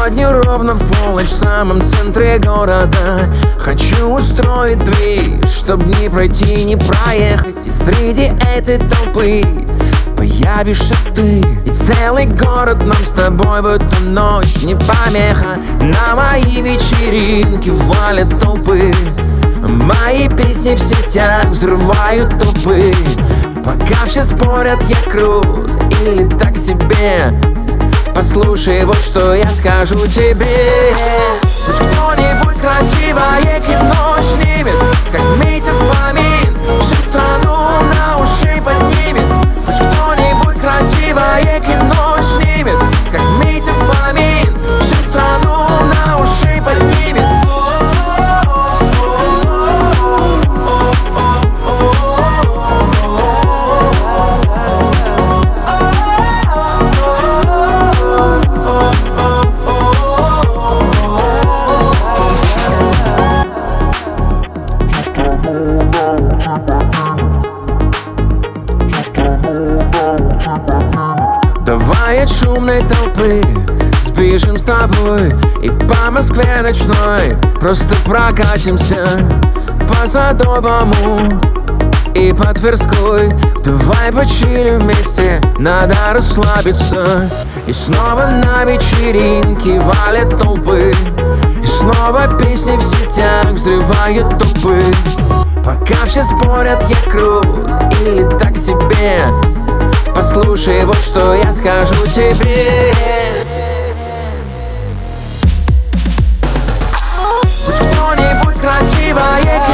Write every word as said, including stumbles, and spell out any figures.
Сегодня ровно в полночь в самом центре города хочу устроить движ, чтоб не пройти, не проехать. И среди этой толпы появишься ты, и целый город нам с тобой в эту ночь не помеха. На мои вечеринки валят толпы, мои песни в сетях взрывают топы. Пока все спорят, я крут или так себе, послушай, вот что я скажу тебе. Пусть кто-нибудь красивое кино снимет, как метафамин всю страну на уши поднимет. Пусть кто-нибудь красивое кино снимет, как метафамин всю страну на уши поднимет. Давай от шумной толпы сбежим с тобой и по Москве ночной просто прокатимся, по Садовому и по Тверской. Давай почилим вместе, надо расслабиться. И снова на вечеринке валят толпы, и снова песни в сетях взрывают топы. Пока все спорят, я крут или так себе, послушай, вот что я скажу тебе. Пусть кто-нибудь красивое